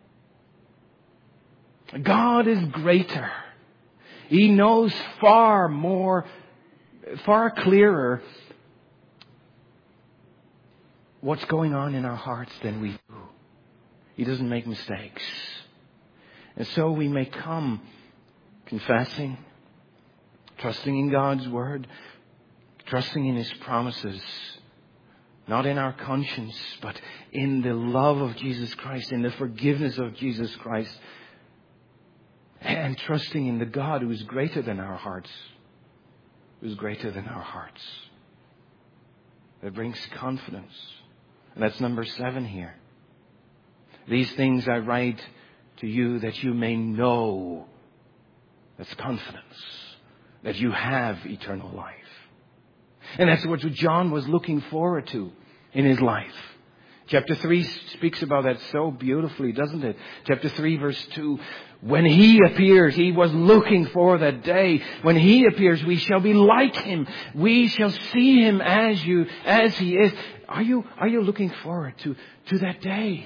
God is greater. He knows far more, far clearer what's going on in our hearts than we do. He doesn't make mistakes. And so we may come confessing, trusting in God's Word, trusting in His promises, not in our conscience, but in the love of Jesus Christ, in the forgiveness of Jesus Christ, and trusting in the God who is greater than our hearts, who is greater than our hearts. That brings confidence. And that's number seven here. These things I write to you that you may know. That's confidence. That you have eternal life. And that's what John was looking forward to in his life. Chapter three speaks about that so beautifully, doesn't it? Chapter three, verse two. When He appears, He was looking for that day. When He appears, we shall be like Him. We shall see Him as you, as He is. Are you, are you looking forward to, to that day?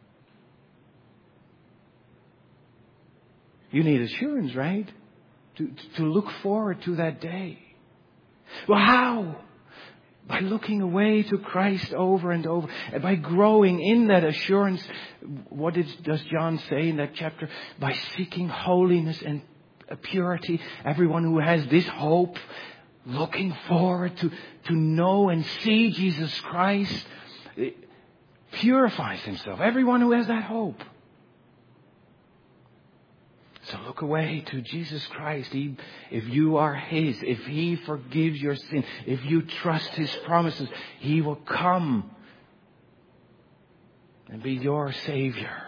You need assurance, right? To, to look forward to that day. Well, how? By looking away to Christ over and over. And by growing in that assurance. What did, does John say in that chapter? By seeking holiness and purity. Everyone who has this hope looking forward to, to know and see Jesus Christ, purifies himself. Everyone who has that hope. So look away to Jesus Christ. He, if you are His, if He forgives your sin, if you trust His promises, He will come and be your Savior.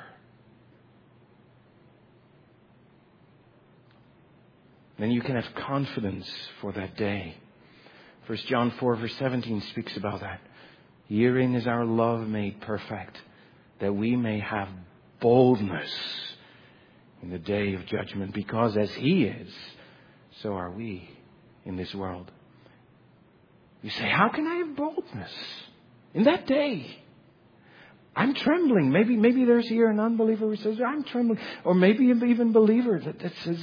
Then you can have confidence for that day. First John four verse seventeen speaks about that. Herein is our love made perfect, that we may have boldness in the day of judgment, because as He is, so are we in this world. You say, how can I have boldness in that day? I'm trembling. Maybe maybe there's here an unbeliever who says, I'm trembling. Or maybe an even believer that, that says,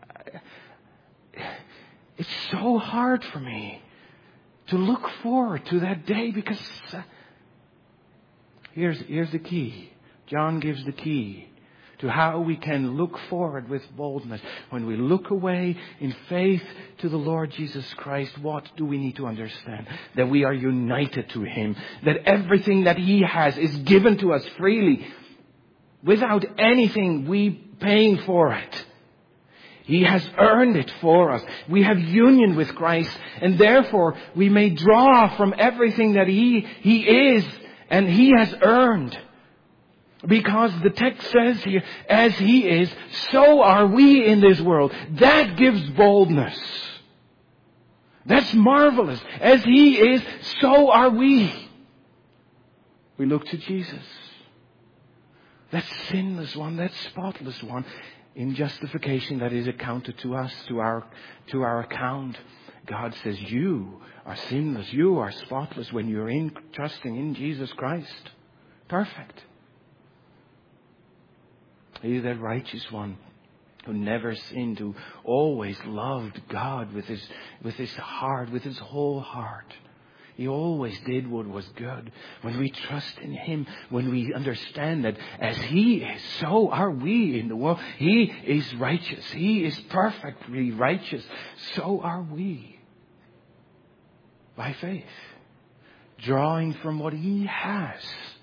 it's so hard for me to look forward to that day, because uh, here's, here's the key. John gives the key to how we can look forward with boldness. When we look away in faith to the Lord Jesus Christ, what do we need to understand? That we are united to Him. That everything that He has is given to us freely, without anything we paying for it. He has earned it for us. We have union with Christ, and therefore we may draw from everything that He, He is and He has earned. Because the text says here, as He is, so are we in this world. That gives boldness. That's marvelous. As He is, so are we. We look to Jesus. That sinless one, that spotless one. In justification that is accounted to us, to our, to our account. God says, you are sinless, you are spotless when you're in trusting in Jesus Christ. Perfect. He is that righteous one who never sinned, who always loved God with his, with his heart, with his whole heart. He always did what was good. When we trust in Him, when we understand that as He is, so are we in the world. He is righteous. He is perfectly righteous. So are we. By faith. Drawing from what He has.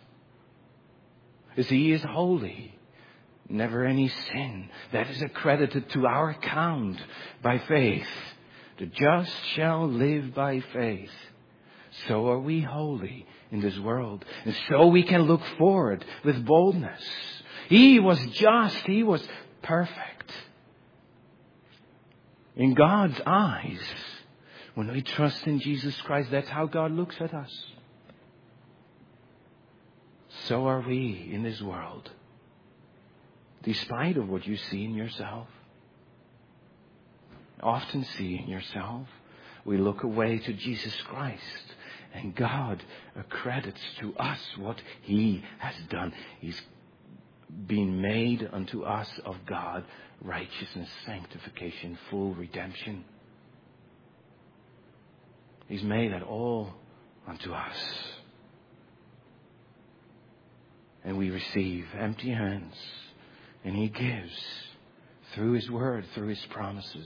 As He is holy. Never any sin. That is accredited to our account by faith. The just shall live by faith. So are we holy in this world. And so we can look forward with boldness. He was just. He was perfect. In God's eyes, when we trust in Jesus Christ, that's how God looks at us. So are we in this world. Despite of what you see in yourself. Often see in yourself. We look away to Jesus Christ. And God accredits to us what He has done. He's been made unto us of God righteousness, sanctification, full redemption. He's made that all unto us. And we receive empty hands. And He gives through His word, through His promises.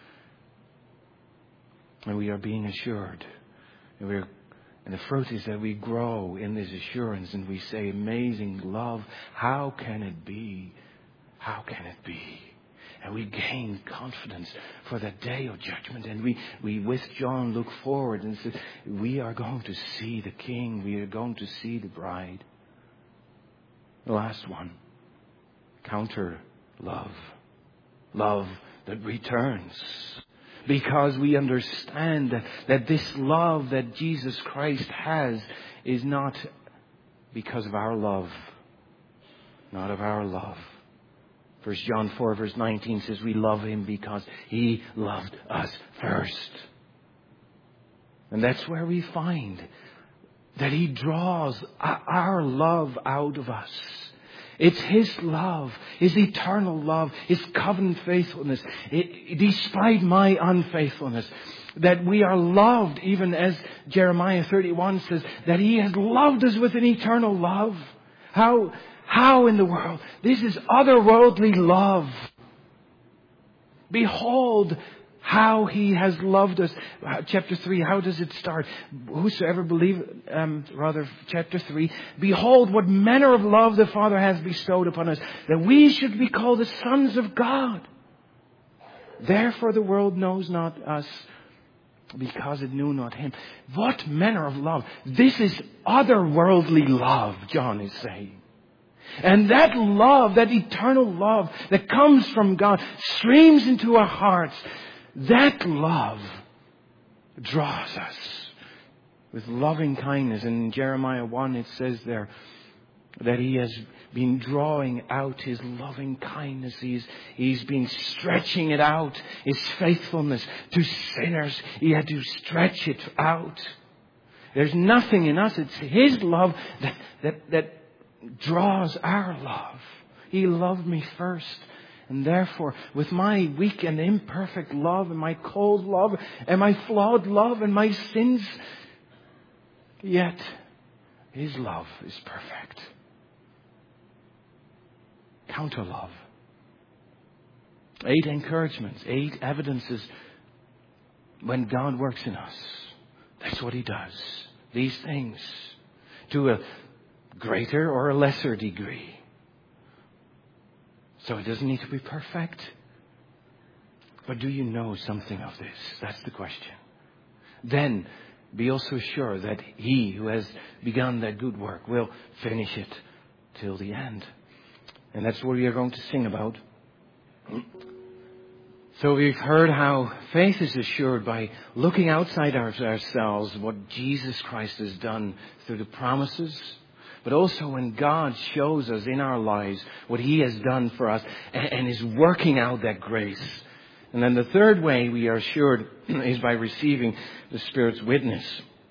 And we are being assured. And we're And the fruit is that we grow in this assurance and we say, amazing love, how can it be? How can it be? And we gain confidence for that day of judgment. And we, we with John look forward and say, we are going to see the King. We are going to see the bride. The last one. Counter love. Love that returns. Because we understand that, that this love that Jesus Christ has is not because of our love. Not of our love. First John four verse nineteen says we love Him because He loved us first. And that's where we find that He draws our love out of us. It's His love, His eternal love, His covenant faithfulness, it, despite my unfaithfulness, that we are loved, even as Jeremiah thirty-one says, that He has loved us with an eternal love. How, how in the world? This is otherworldly love. Behold, how He has loved us. Chapter three, how does it start? Whosoever believe, um, rather, chapter three, behold what manner of love the Father has bestowed upon us, that we should be called the sons of God. Therefore the world knows not us, because it knew not Him. What manner of love? This is otherworldly love, John is saying. And that love, that eternal love that comes from God, streams into our hearts. That love draws us with loving kindness. And in Jeremiah one it says there that He has been drawing out His loving kindness. He's, he's been stretching it out. His faithfulness to sinners. He had to stretch it out. There's nothing in us. It's His love that, that, that draws our love. He loved me first. And therefore, with my weak and imperfect love and my cold love and my flawed love and my sins, yet His love is perfect. Counter love. Eight encouragements, eight evidences when God works in us. That's what He does. These things to a greater or a lesser degree. So it doesn't need to be perfect. But do you know something of this? That's the question. Then be also sure that He who has begun that good work will finish it till the end. And that's what we are going to sing about. So we've heard how faith is assured by looking outside ourselves, what Jesus Christ has done through the promises. But also when God shows us in our lives what He has done for us and is working out that grace. And then the third way we are assured is by receiving the Spirit's witness.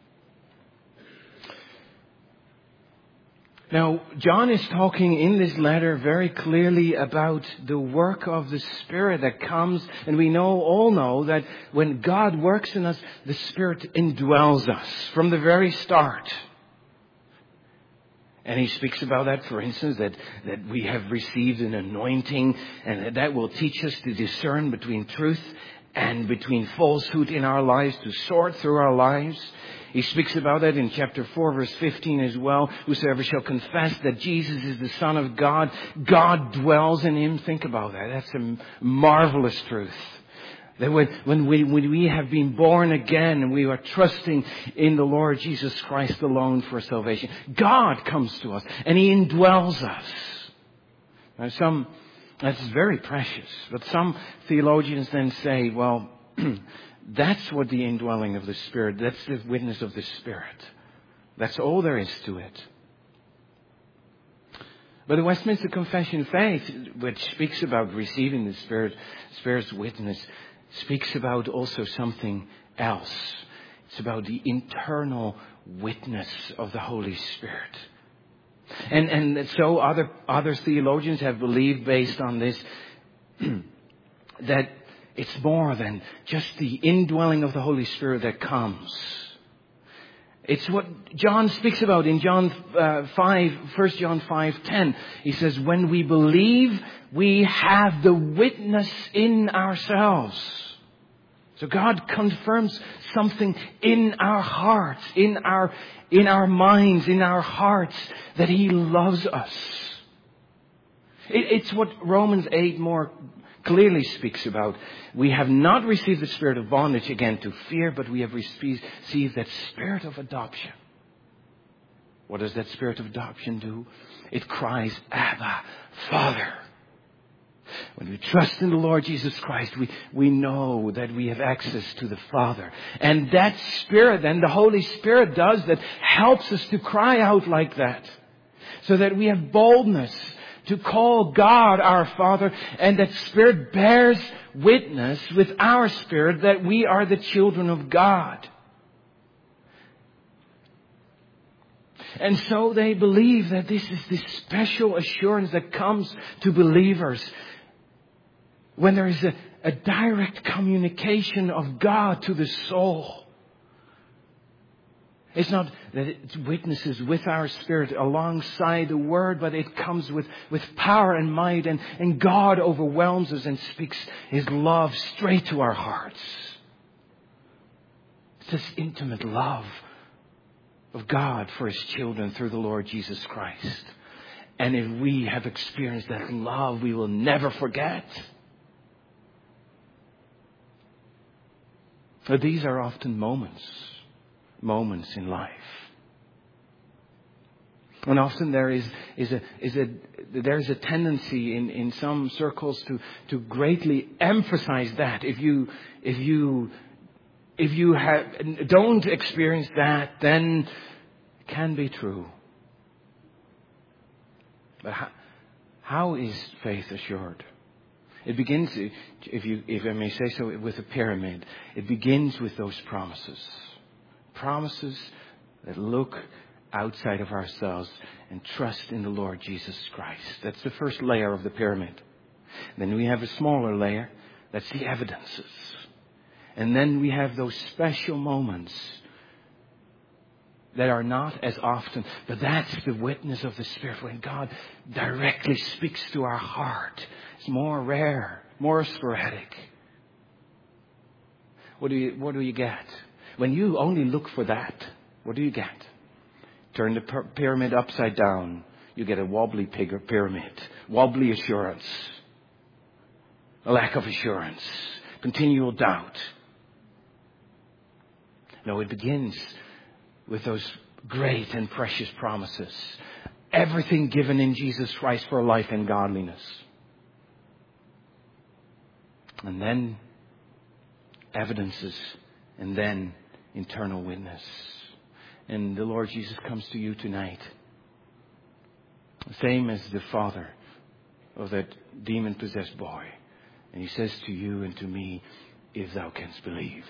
Now, John is talking in this letter very clearly about the work of the Spirit that comes. And we know, all know that when God works in us, the Spirit indwells us from the very start. And he speaks about that, for instance, that, that we have received an anointing and that, that will teach us to discern between truth and between falsehood in our lives, to sort through our lives. He speaks about that in chapter four, verse fifteen as well. Whosoever shall confess that Jesus is the Son of God, God dwells in him. Think about that. That's a marvelous truth. That when, when, we, when we have been born again and we are trusting in the Lord Jesus Christ alone for salvation, God comes to us and He indwells us. Now some, that's very precious. But some theologians then say, well, that's what the indwelling of the Spirit, that's the witness of the Spirit. That's all there is to it. But the Westminster Confession of Faith, which speaks about receiving the Spirit, Spirit's witness, speaks about also something else. It's about the internal witness of the Holy Spirit. And and so other other theologians have believed, based on this, that it's more than just the indwelling of the Holy Spirit that comes. It's what John speaks about in John uh, five, First John five ten. He says, when we believe, we have the witness in ourselves. So God confirms something in our hearts, in our, in our minds, in our hearts, that He loves us. It, it's what Romans eight more clearly speaks about. We have not received the spirit of bondage again to fear, but we have received that spirit of adoption. What does that spirit of adoption do? It cries, Abba, Father. When we trust in the Lord Jesus Christ, we, we know that we have access to the Father. And that Spirit, then the Holy Spirit does that, helps us to cry out like that. So that we have boldness to call God our Father. And that Spirit bears witness with our spirit that we are the children of God. And so they believe that this is this special assurance that comes to believers when there is a, a direct communication of God to the soul. It's not that it witnesses with our spirit alongside the word, but it comes with, with power and might, and, and God overwhelms us and speaks His love straight to our hearts. It's this intimate love of God for His children through the Lord Jesus Christ. And if we have experienced that love, we will never forget. But these are often moments, moments in life. And often there is, is a, is a, there is a tendency in, in some circles to, to greatly emphasize that. If you, if you, if you have, don't experience that, then it can be true. But how, how is faith assured? It begins, if you, if I may say so, with a pyramid. It begins with those promises. Promises that look outside of ourselves and trust in the Lord Jesus Christ. That's the first layer of the pyramid. Then we have a smaller layer. That's the evidences. And then we have those special moments that are not as often, but that's the witness of the Spirit when God directly speaks to our heart. It's more rare, more sporadic. What do you, what do you get? When you only look for that, what do you get? Turn the pyramid upside down. You get a wobbly pyramid, wobbly assurance, a lack of assurance, continual doubt. No, it begins with those great and precious promises. Everything given in Jesus Christ for life and godliness. And then evidences, and then internal witness. And the Lord Jesus comes to you tonight. Same as the father of that demon-possessed boy. And He says to you and to me, if thou canst believe,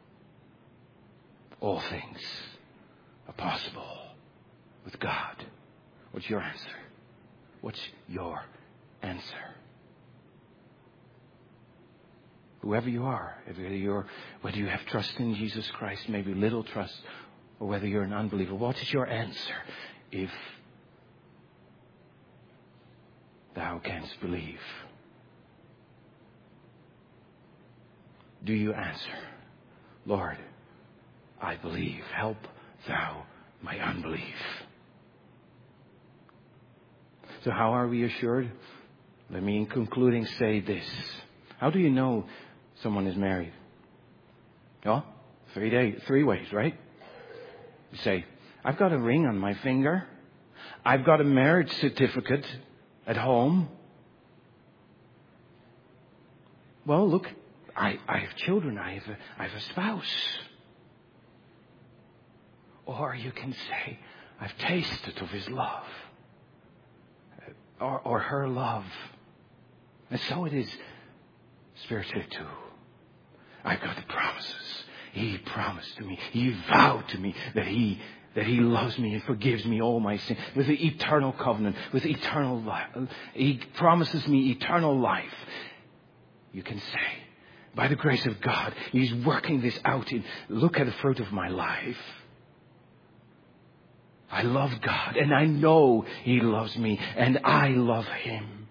all things are possible with God. What's your answer? What's your answer? Whoever you are, whether you're, whether you have trust in Jesus Christ, maybe little trust, or whether you're an unbeliever, what is your answer? If thou canst believe, do you answer, Lord, I believe, help thou my unbelief? So how are we assured? Let me, in concluding, say this. How do you know someone is married? Well, three days, three ways, right? You say, I've got a ring on my finger. I've got a marriage certificate at home. Well, look, I, I have children. I have a, I have a spouse. Or you can say, I've tasted of His love. Or, or her love. And so it is spiritually too. I've got the promises. He promised to me. He vowed to me that He that He loves me and forgives me all my sins. With the eternal covenant. With eternal life. He promises me eternal life. You can say, by the grace of God, He's working this out. In, look at the fruit of my life. I love God and I know He loves me and I love Him.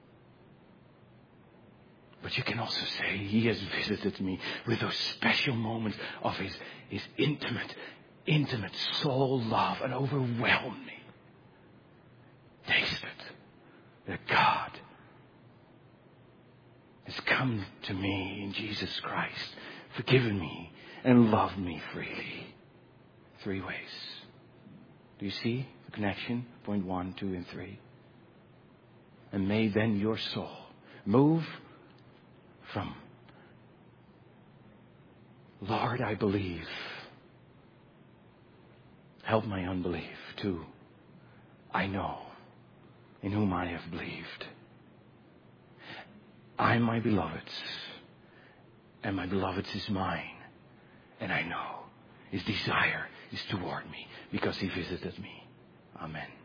But you can also say He has visited me with those special moments of His, his intimate, intimate soul love and overwhelmed me. Taste it. That God has come to me in Jesus Christ, forgiven me and loved me freely. Three ways. Do you see the connection? Point one, two, and three. And may then your soul move from, Lord, I believe. Help my unbelief. To, I know in whom I have believed. I am my beloved's, and my beloved's is mine. And I know His desire is toward me because He visited me. Amen.